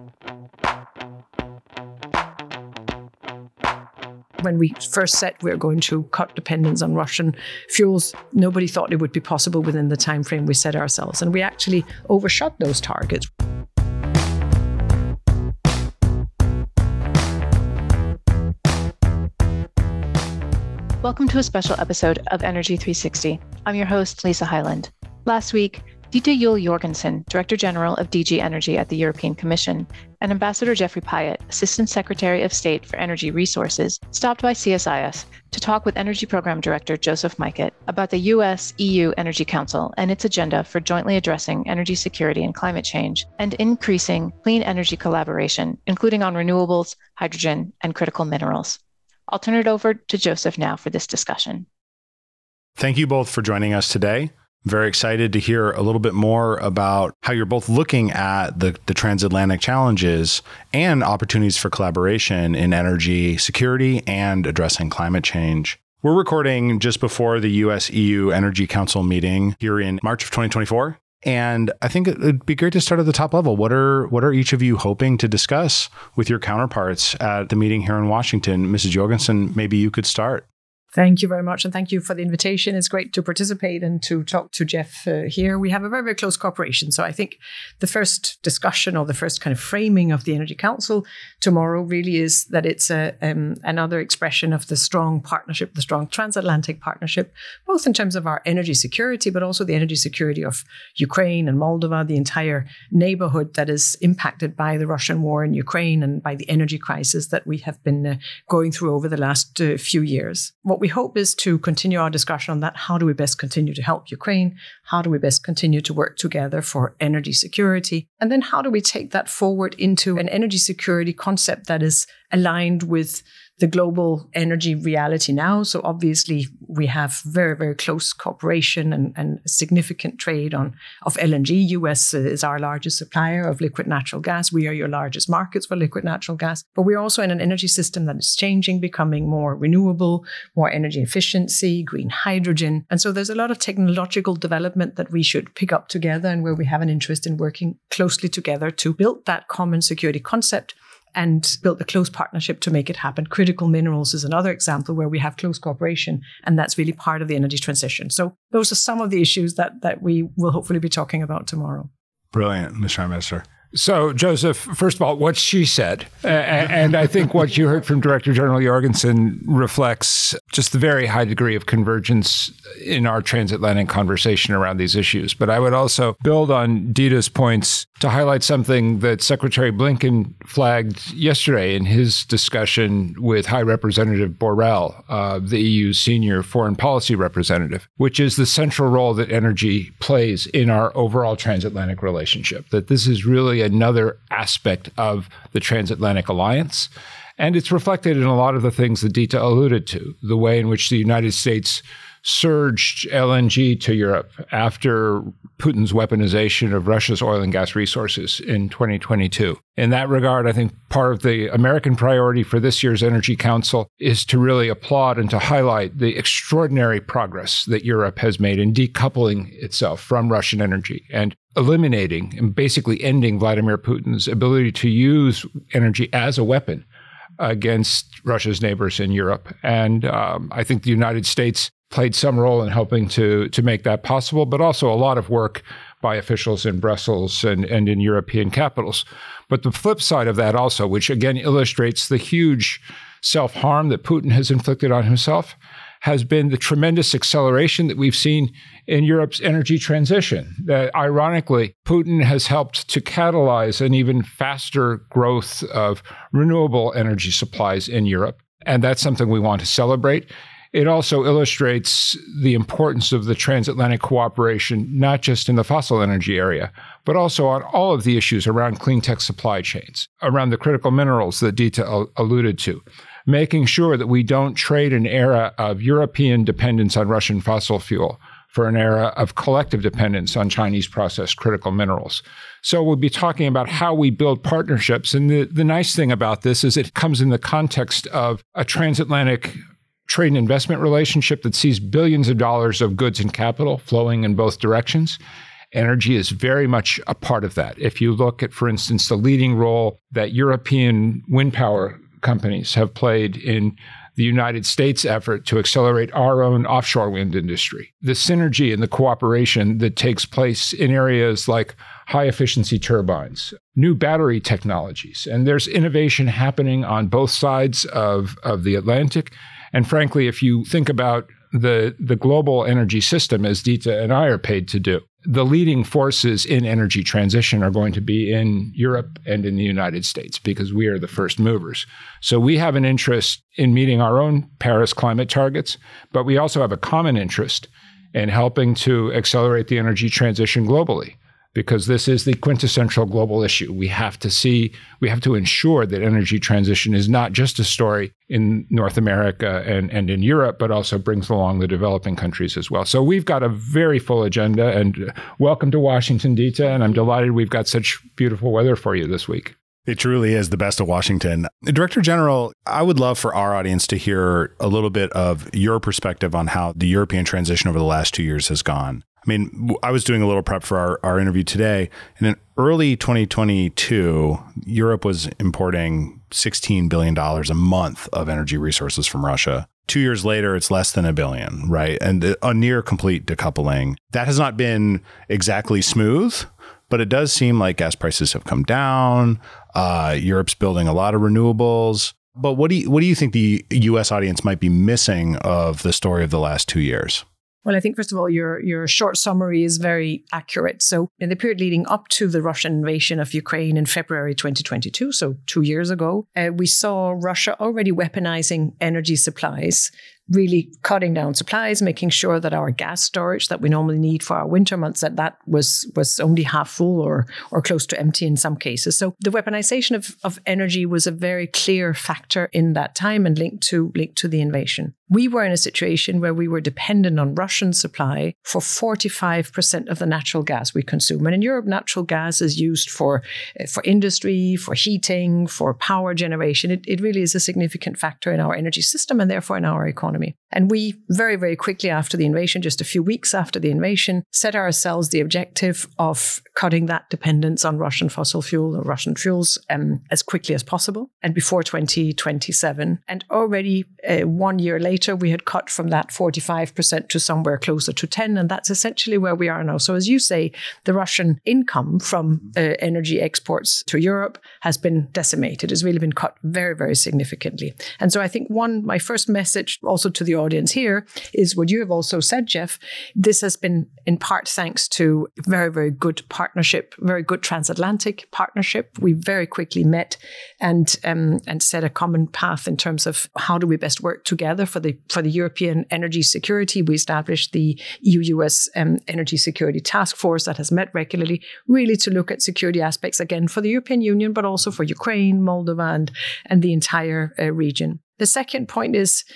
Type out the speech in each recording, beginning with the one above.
When we first said we were going to cut dependence on Russian fuels, nobody thought it would be possible within the time frame we set ourselves. And we actually overshot those targets. Welcome to a special episode of Energy 360. I'm your host, Lisa Hyland. Last week, Dita Juul Jorgensen, Director General of DG Energy at the European Commission, and Ambassador Jeffrey Pyatt, Assistant Secretary of State for Energy Resources, stopped by CSIS to talk with Energy Program Director Joseph Mikett about the US-EU Energy Council and its agenda for jointly addressing energy security and climate change and increasing clean energy collaboration, including on renewables, hydrogen, and critical minerals. I'll turn it over to Joseph now for this discussion. Thank you both for joining us today. Very excited to hear a little bit more about how you're both looking at the transatlantic challenges and opportunities for collaboration in energy security and addressing climate change. We're recording just before the US-EU Energy Council meeting here in March of 2024. And I think it'd be great to start at the top level. What are each of you hoping to discuss with your counterparts at the meeting here in Washington? Mrs. Jorgensen, maybe you could start. Thank you very much. And thank you for the invitation. It's great to participate and to talk to Jeff here. We have a very, very close cooperation. So I think the first discussion or the first kind of framing of the Energy Council tomorrow really is that it's another expression of the strong partnership, the strong transatlantic partnership, both in terms of our energy security, but also the energy security of Ukraine and Moldova, the entire neighborhood that is impacted by the Russian war in Ukraine and by the energy crisis that we have been going through over the last few years. What we hope is to continue our discussion on that. How do we best continue to help Ukraine? How do we best continue to work together for energy security? And then how do we take that forward into an energy security concept that is aligned with the global energy reality now? So obviously we have very, very close cooperation and significant trade of LNG. US is our largest supplier of liquid natural gas. We are your largest markets for liquid natural gas. But we're also in an energy system that is changing, becoming more renewable, more energy efficiency, green hydrogen. And so there's a lot of technological development that we should pick up together and where we have an interest in working closely together to build that common security concept and build a close partnership to make it happen. Critical minerals is another example where we have close cooperation, and that's really part of the energy transition. So those are some of the issues that we will hopefully be talking about tomorrow. Brilliant, Mr. Ambassador. So, Joseph, first of all, what she said, and I think what you heard from Director General Jorgensen reflects just the very high degree of convergence in our transatlantic conversation around these issues. But I would also build on Dita's points to highlight something that Secretary Blinken flagged yesterday in his discussion with High Representative Borrell, the EU's senior foreign policy representative, which is the central role that energy plays in our overall transatlantic relationship, that this is really another aspect of the transatlantic alliance. And it's reflected in a lot of the things that Dita alluded to, the way in which the United States surged LNG to Europe after Putin's weaponization of Russia's oil and gas resources in 2022. In that regard, I think part of the American priority for this year's Energy Council is to really applaud and to highlight the extraordinary progress that Europe has made in decoupling itself from Russian energy and eliminating and basically ending Vladimir Putin's ability to use energy as a weapon against Russia's neighbors in Europe. And I think the United States played some role in helping to make that possible, but also a lot of work by officials in Brussels and in European capitals. But the flip side of that also, which again illustrates the huge self-harm that Putin has inflicted on himself, has been the tremendous acceleration that we've seen in Europe's energy transition. That ironically, Putin has helped to catalyze an even faster growth of renewable energy supplies in Europe. And that's something we want to celebrate. It also illustrates the importance of the transatlantic cooperation, not just in the fossil energy area, but also on all of the issues around clean tech supply chains, around the critical minerals that Dita alluded to, making sure that we don't trade an era of European dependence on Russian fossil fuel for an era of collective dependence on Chinese processed critical minerals. So we'll be talking about how we build partnerships. And the nice thing about this is it comes in the context of a transatlantic trade and investment relationship that sees billions of dollars of goods and capital flowing in both directions. Energy is very much a part of that. If you look at, for instance, the leading role that European wind power companies have played in the United States effort to accelerate our own offshore wind industry, the synergy and the cooperation that takes place in areas like high efficiency turbines, new battery technologies, and there's innovation happening on both sides of the Atlantic. And frankly, if you think about the global energy system, as Dita and I are paid to do, the leading forces in energy transition are going to be in Europe and in the United States because we are the first movers. So we have an interest in meeting our own Paris climate targets, but we also have a common interest in helping to accelerate the energy transition globally, because this is the quintessential global issue. We have to ensure that energy transition is not just a story in North America and in Europe, but also brings along the developing countries as well. So we've got a very full agenda, and welcome to Washington, Dita, and I'm delighted we've got such beautiful weather for you this week. It truly is the best of Washington. Director General, I would love for our audience to hear a little bit of your perspective on how the European transition over the last 2 years has gone. I mean, I was doing a little prep for our interview today, and in early 2022, Europe was importing $16 billion a month of energy resources from Russia. 2 years later, it's less than $1 billion, right? And a near complete decoupling. That has not been exactly smooth, but it does seem like gas prices have come down. Europe's building a lot of renewables. But what do you think the U.S. audience might be missing of the story of the last 2 years? Well, I think, first of all, your short summary is very accurate. So in the period leading up to the Russian invasion of Ukraine in February 2022, so 2 years ago, we saw Russia already weaponizing energy supplies, really cutting down supplies, making sure that our gas storage that we normally need for our winter months, that was only half full or close to empty in some cases. So the weaponization of energy was a very clear factor in that time and linked to the invasion. We were in a situation where we were dependent on Russian supply for 45% of the natural gas we consume. And in Europe, natural gas is used for industry, for heating, for power generation. It really is a significant factor in our energy system and therefore in our economy. And we very, very quickly after the invasion, just a few weeks after the invasion, set ourselves the objective of cutting that dependence on Russian fossil fuel or Russian fuels as quickly as possible and before 2027. And already 1 year later, we had cut from that 45% to somewhere closer to 10%. And that's essentially where we are now. So as you say, the Russian income from energy exports to Europe has been decimated. It's really been cut very, very significantly. And so I think my first message also to the audience here is what you have also said, Jeff. This has been in part thanks to very, very good partnership, very good transatlantic partnership. We very quickly met and set a common path in terms of how do we best work together for the European energy security. We established the EU-US Energy Security Task Force that has met regularly, really to look at security aspects, again, for the European Union, but also for Ukraine, Moldova, and the entire region. The second point is,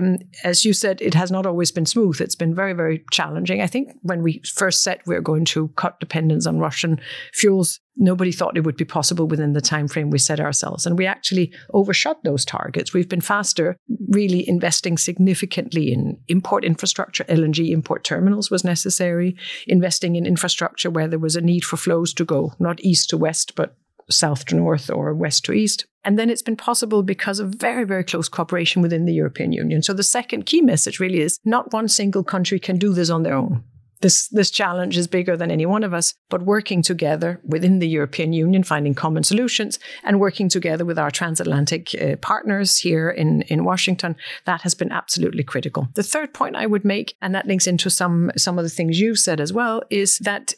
as you said, it has not always been smooth. It's been very, very challenging. I think when we first said we're going to cut dependence on Russian fuels, nobody thought it would be possible within the time frame we set ourselves. And we actually overshot those targets. We've been faster, really investing significantly in import infrastructure. LNG import terminals was necessary, investing in infrastructure where there was a need for flows to go, not east to west, but south to north or west to east. And then it's been possible because of very, very close cooperation within the European Union. So the second key message really is not one single country can do this on their own. This challenge is bigger than any one of us, but working together within the European Union, finding common solutions and working together with our transatlantic partners here in Washington, that has been absolutely critical. The third point I would make, and that links into some of the things you've said as well, is that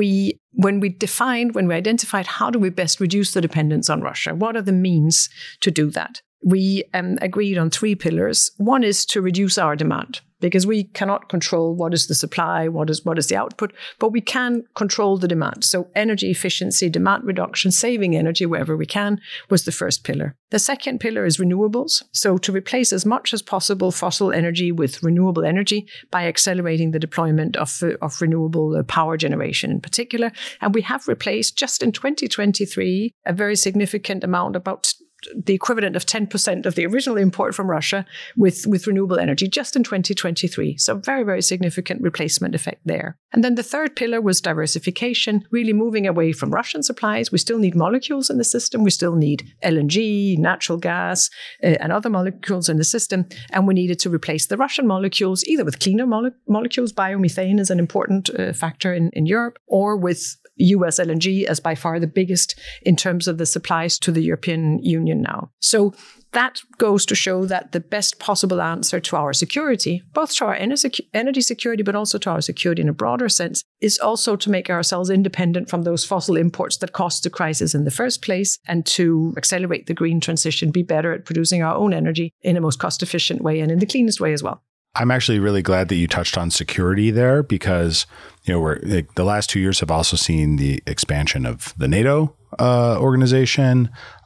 when we identified how do we best reduce the dependence on Russia, what are the means to do that? We agreed on 3 pillars. One is to reduce our demand, because we cannot control what is the supply, what is the output, but we can control the demand. So energy efficiency, demand reduction, saving energy wherever we can was the first pillar. The second pillar is renewables. So to replace as much as possible fossil energy with renewable energy by accelerating the deployment of renewable power generation in particular. And we have replaced just in 2023 a very significant amount, about the equivalent of 10% of the original import from Russia with renewable energy just in 2023. So very, very significant replacement effect there. And then the third pillar was diversification, really moving away from Russian supplies. We still need molecules in the system. We still need LNG, natural gas, and other molecules in the system. And we needed to replace the Russian molecules either with cleaner molecules. Biomethane is an important factor in Europe, or with US LNG as by far the biggest in terms of the supplies to the European Union now. So that goes to show that the best possible answer to our security, both to our energy security, but also to our security in a broader sense, is also to make ourselves independent from those fossil imports that caused the crisis in the first place, and to accelerate the green transition, be better at producing our own energy in the most cost-efficient way and in the cleanest way as well. I'm actually really glad that you touched on security there, because the last 2 years have also seen the expansion of the NATO organization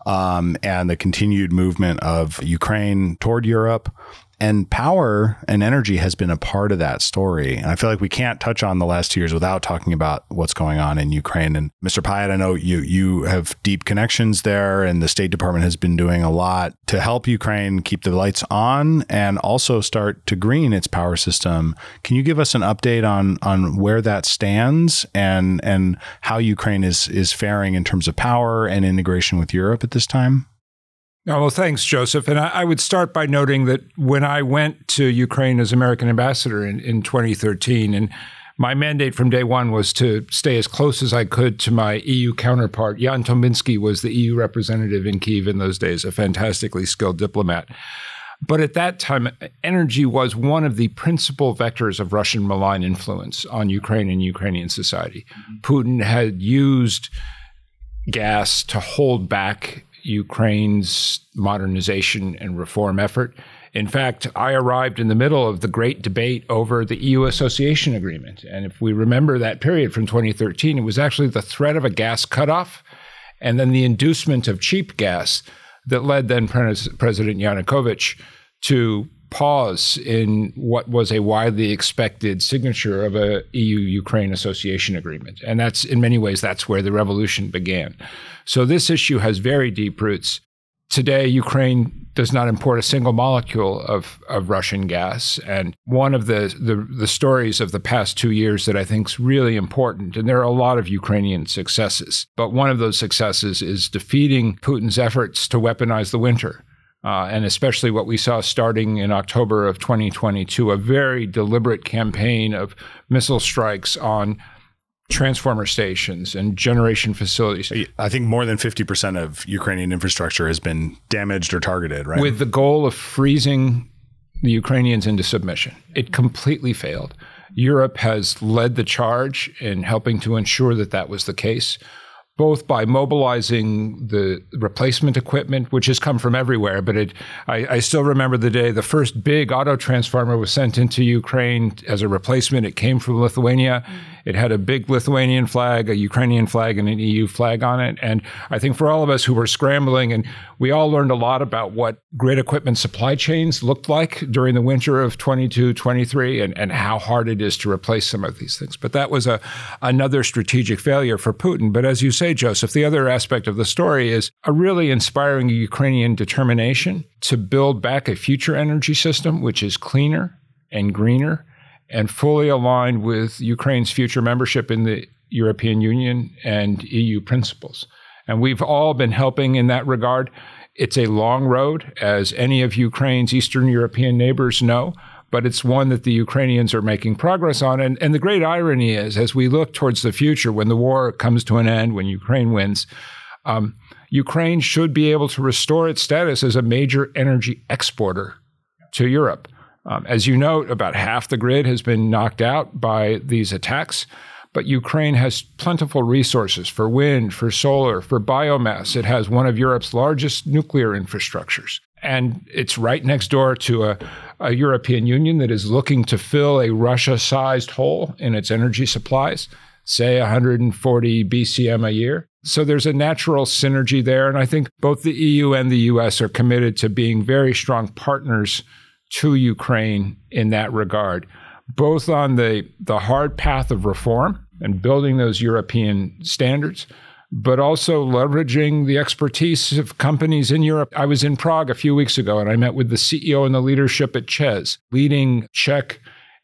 and the continued movement of Ukraine toward Europe. And power and energy has been a part of that story. And I feel like we can't touch on the last 2 years without talking about what's going on in Ukraine. And Mr. Pyatt, I know you have deep connections there, and the State Department has been doing a lot to help Ukraine keep the lights on and also start to green its power system. Can you give us an update on where that stands and how Ukraine is faring in terms of power and integration with Europe at this time? Oh, well, thanks, Joseph. And I would start by noting that when I went to Ukraine as American ambassador in 2013, and my mandate from day one was to stay as close as I could to my EU counterpart. Jan Tominski was the EU representative in Kyiv in those days, a fantastically skilled diplomat. But at that time, energy was one of the principal vectors of Russian malign influence on Ukraine and Ukrainian society. Putin had used gas to hold back Ukraine's modernization and reform effort. In fact, I arrived in the middle of the great debate over the EU association agreement. And if we remember that period from 2013, it was actually the threat of a gas cutoff and then the inducement of cheap gas that led then President Yanukovych to pause in what was a widely expected signature of a EU-Ukraine association agreement. And that's, in many ways, that's where the revolution began. So this issue has very deep roots. Today, Ukraine does not import a single molecule of Russian gas. And one of the stories of the past 2 years that I think is really important, and there are a lot of Ukrainian successes, but one of those successes is defeating Putin's efforts to weaponize the winter. And especially what we saw starting in October of 2022, a very deliberate campaign of missile strikes on transformer stations and generation facilities. I think more than 50% of Ukrainian infrastructure has been damaged or targeted, right? With the goal of freezing the Ukrainians into submission. It completely failed. Europe has led the charge in helping to ensure that that was the case, both by mobilizing the replacement equipment, which has come from everywhere. But I still remember the day the first big auto transformer was sent into Ukraine as a replacement. It came from Lithuania. It had a big Lithuanian flag, a Ukrainian flag, and an EU flag on it. And I think for all of us who were scrambling, and we all learned a lot about what grid equipment supply chains looked like during the winter of 22-23 and how hard it is to replace some of these things. But that was another strategic failure for Putin. But as you say, Joseph, the other aspect of the story is a really inspiring Ukrainian determination to build back a future energy system which is cleaner and greener and fully aligned with Ukraine's future membership in the European Union and EU principles. And we've all been helping in that regard. It's a long road, as any of Ukraine's Eastern European neighbors know, but it's one that the Ukrainians are making progress on. And the great irony is, as we look towards the future, when the war comes to an end, when Ukraine wins, Ukraine should be able to restore its status as a major energy exporter to Europe. As you note, about half the grid has been knocked out by these attacks, but Ukraine has plentiful resources for wind, for solar, for biomass. It has one of Europe's largest nuclear infrastructures. And it's right next door to a European Union that is looking to fill a Russia-sized hole in its energy supplies, say 140 BCM a year. So there's a natural synergy there. And I think both the EU and the US are committed to being very strong partners to Ukraine in that regard, both on the hard path of reform and building those European standards, but also leveraging the expertise of companies in Europe. I was in Prague a few weeks ago, and I met with the CEO and the leadership at ČEZ, leading Czech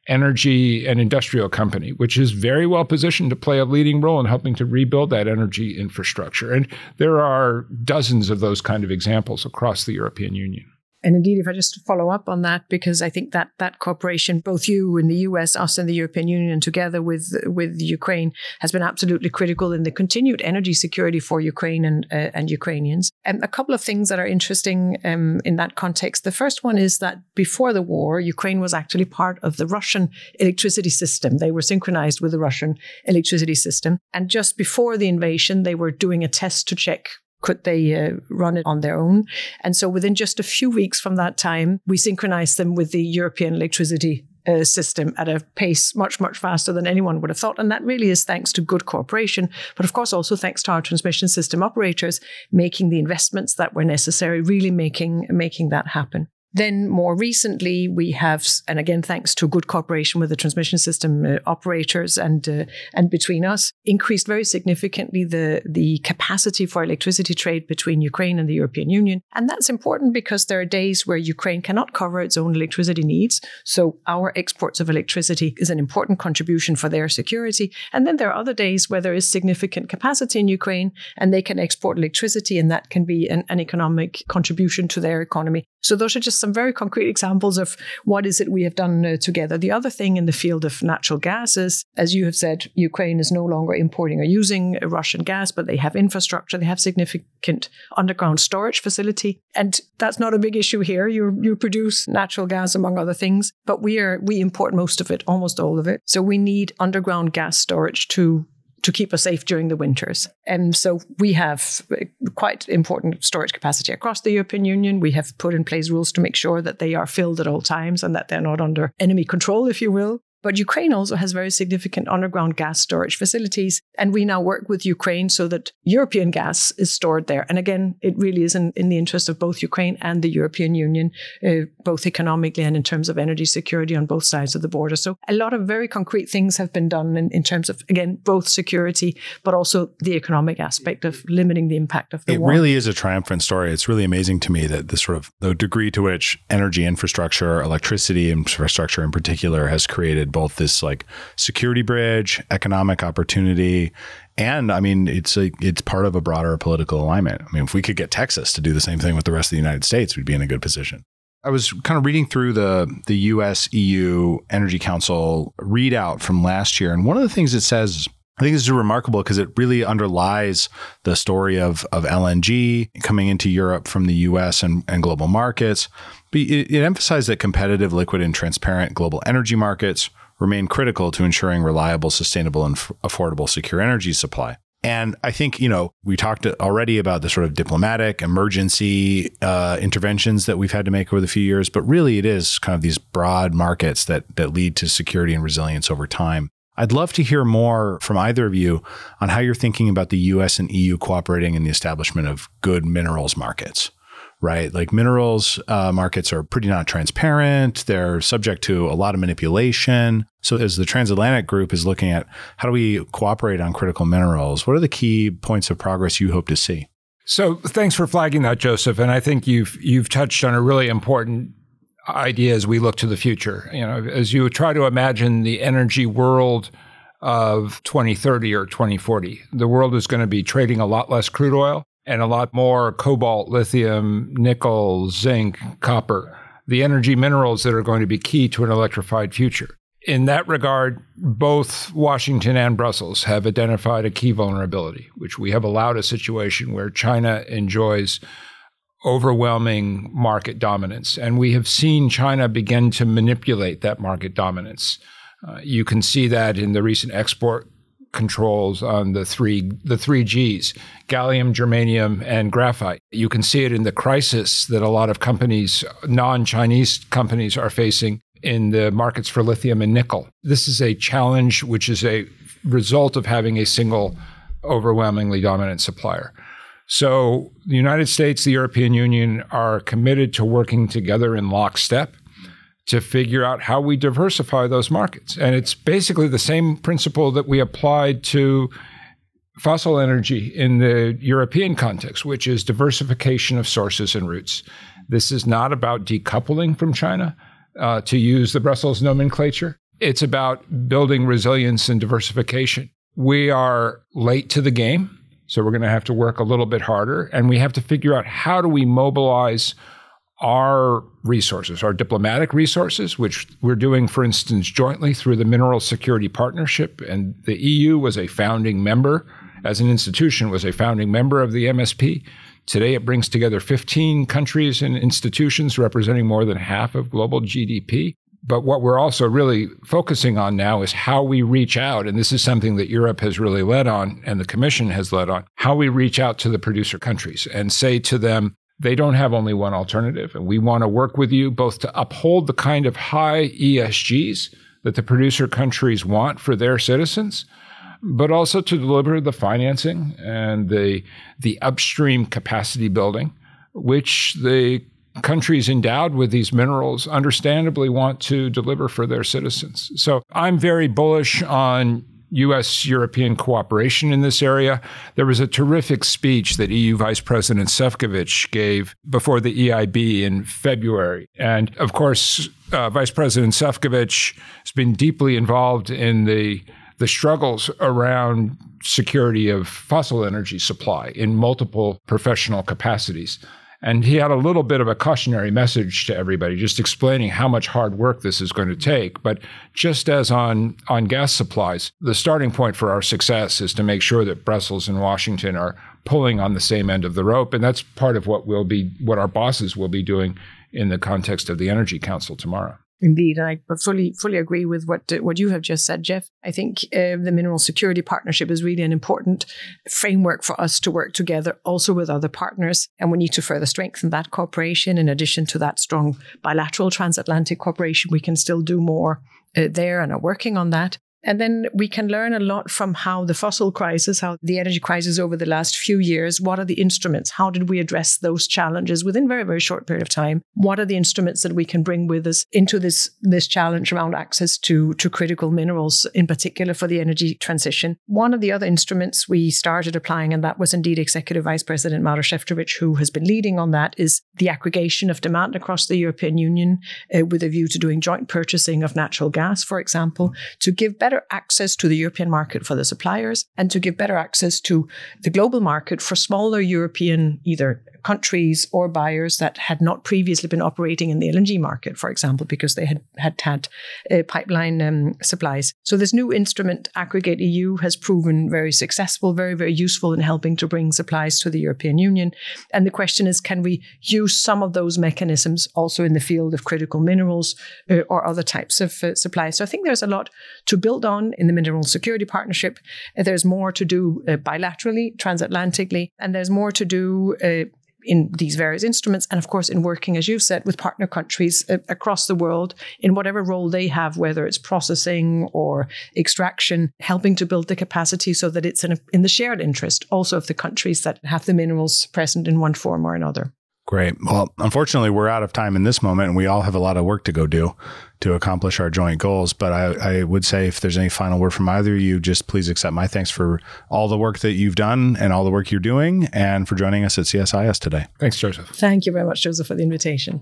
energy and industrial company, which is very well positioned to play a leading role in helping to rebuild that energy infrastructure. And there are dozens of those kind of examples across the European Union. And indeed, if I just follow up on that, because I think that cooperation, both you in the US, us in the European Union, together with Ukraine, has been absolutely critical in the continued energy security for Ukraine and Ukrainians. And a couple of things that are interesting in that context. The first one is that before the war, Ukraine was actually part of the Russian electricity system. They were synchronized with the Russian electricity system. And just before the invasion, they were doing a test to check could they run it on their own? And so within just a few weeks from that time, we synchronized them with the European electricity system at a pace much, much faster than anyone would have thought. And that really is thanks to good cooperation, but of course also thanks to our transmission system operators making the investments that were necessary, really making that happen. Then more recently, we have, and again, thanks to good cooperation with the transmission system operators and between us, increased very significantly the capacity for electricity trade between Ukraine and the European Union. And that's important because there are days where Ukraine cannot cover its own electricity needs. So our exports of electricity is an important contribution for their security. And then there are other days where there is significant capacity in Ukraine and they can export electricity, and that can be an economic contribution to their economy. So those are just some very concrete examples of what is it we have done together. The other thing in the field of natural gas is, as you have said, Ukraine is no longer importing or using Russian gas, but they have infrastructure. They have significant underground storage facility. And that's not a big issue here. You produce natural gas, among other things, but we import most of it, almost all of it. So we need underground gas storage to keep us safe during the winters. And so we have quite important storage capacity across the European Union. We have put in place rules to make sure that they are filled at all times and that they're not under enemy control, if you will. But Ukraine also has very significant underground gas storage facilities. And we now work with Ukraine so that European gas is stored there. And again, it really is in the interest of both Ukraine and the European Union, both economically and in terms of energy security on both sides of the border. So a lot of very concrete things have been done in terms of, again, both security, but also the economic aspect of limiting the impact of the war. It really is a triumphant story. It's really amazing to me that the degree to which energy infrastructure, electricity infrastructure in particular, has created both this like security bridge, economic opportunity, and I mean, it's part of a broader political alignment. I mean, if we could get Texas to do the same thing with the rest of the United States, we'd be in a good position. I was kind of reading through the US-EU Energy Council readout from last year, and one of the things it says, I think this is remarkable because it really underlies the story of LNG coming into Europe from the US and global markets. But it emphasized that competitive, liquid, and transparent global energy markets remain critical to ensuring reliable, sustainable, and affordable, secure energy supply. And I think, we talked already about the sort of diplomatic emergency interventions that we've had to make over the few years, but really it is kind of these broad markets that lead to security and resilience over time. I'd love to hear more from either of you on how you're thinking about the US and EU cooperating in the establishment of good minerals markets. Right? Like minerals markets are pretty not transparent. They're subject to a lot of manipulation. So as the Transatlantic Group is looking at how do we cooperate on critical minerals, what are the key points of progress you hope to see? So thanks for flagging that, Joseph. And I think you've touched on a really important idea as we look to the future. As you try to imagine the energy world of 2030 or 2040, the world is going to be trading a lot less crude oil and a lot more cobalt, lithium, nickel, zinc, copper, the energy minerals that are going to be key to an electrified future. In that regard, both Washington and Brussels have identified a key vulnerability, which we have allowed a situation where China enjoys overwhelming market dominance. And we have seen China begin to manipulate that market dominance. You can see that in the recent export controls on the three Gs, gallium, germanium, and graphite. You can see it in the crisis that a lot of companies, non-Chinese companies, are facing in the markets for lithium and nickel. This is a challenge which is a result of having a single overwhelmingly dominant supplier. So the United States, the European Union are committed to working together in lockstep to figure out how we diversify those markets. And it's basically the same principle that we applied to fossil energy in the European context, which is diversification of sources and routes. This is not about decoupling from China, to use the Brussels nomenclature. It's about building resilience and diversification. We are late to the game, so we're going to have to work a little bit harder, and we have to figure out how do we mobilize our resources, our diplomatic resources, which we're doing, for instance, jointly through the Mineral Security Partnership. And the EU was a founding member, as an institution, was a founding member of the MSP. Today, it brings together 15 countries and institutions representing more than half of global GDP. But what we're also really focusing on now is how we reach out, and this is something that Europe has really led on, and the Commission has led on, how we reach out to the producer countries and say to them, they don't have only one alternative, and we want to work with you both to uphold the kind of high ESGs that the producer countries want for their citizens, but also to deliver the financing and the upstream capacity building, which the countries endowed with these minerals understandably want to deliver for their citizens. So I'm very bullish on U.S.-European cooperation in this area. There was a terrific speech that EU Vice President Šefčovič gave before the EIB in February. And of course, Vice President Šefčovič has been deeply involved in the struggles around security of fossil energy supply in multiple professional capacities. And he had a little bit of a cautionary message to everybody, just explaining how much hard work this is going to take. But just as on gas supplies, the starting point for our success is to make sure that Brussels and Washington are pulling on the same end of the rope. And that's part of what our bosses will be doing in the context of the Energy Council tomorrow. Indeed, and I fully agree with what you have just said, Jeff. I think the Mineral Security Partnership is really an important framework for us to work together also with other partners, and we need to further strengthen that cooperation. In addition to that strong bilateral transatlantic cooperation, we can still do more there and are working on that. And then we can learn a lot from how the fossil crisis, how the energy crisis over the last few years, what are the instruments? How did we address those challenges within a very, very short period of time? What are the instruments that we can bring with us into this challenge around access to critical minerals, in particular for the energy transition? One of the other instruments we started applying, and that was indeed Executive Vice President Maroš Šefčovič, who has been leading on that, is the aggregation of demand across the European Union with a view to doing joint purchasing of natural gas, for example, to give better access to the European market for the suppliers and to give better access to the global market for smaller European either countries or buyers that had not previously been operating in the LNG market, for example, because they had pipeline supplies. So this new instrument, Aggregate EU, has proven very successful, very, very useful in helping to bring supplies to the European Union. And the question is, can we use some of those mechanisms also in the field of critical minerals or other types of supplies? So I think there's a lot to build on in the Mineral Security Partnership. There's more to do bilaterally, transatlantically, and there's more to do in these various instruments, and of course in working, as you've said, with partner countries across the world in whatever role they have, whether it's processing or extraction, helping to build the capacity so that it's in the shared interest also of the countries that have the minerals present in one form or another. Great. Well, unfortunately, we're out of time in this moment, and we all have a lot of work to go do to accomplish our joint goals. But I would say if there's any final word from either of you, just please accept my thanks for all the work that you've done and all the work you're doing and for joining us at CSIS today. Thanks, Joseph. Thank you very much, Joseph, for the invitation.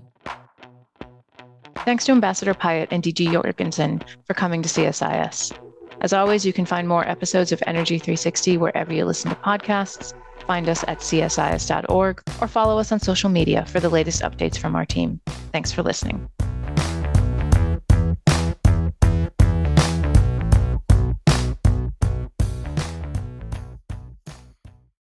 Thanks to Ambassador Pyatt and DG Jorgensen for coming to CSIS. As always, you can find more episodes of Energy 360 wherever you listen to podcasts. Find us at csis.org or follow us on social media for the latest updates from our team. Thanks for listening.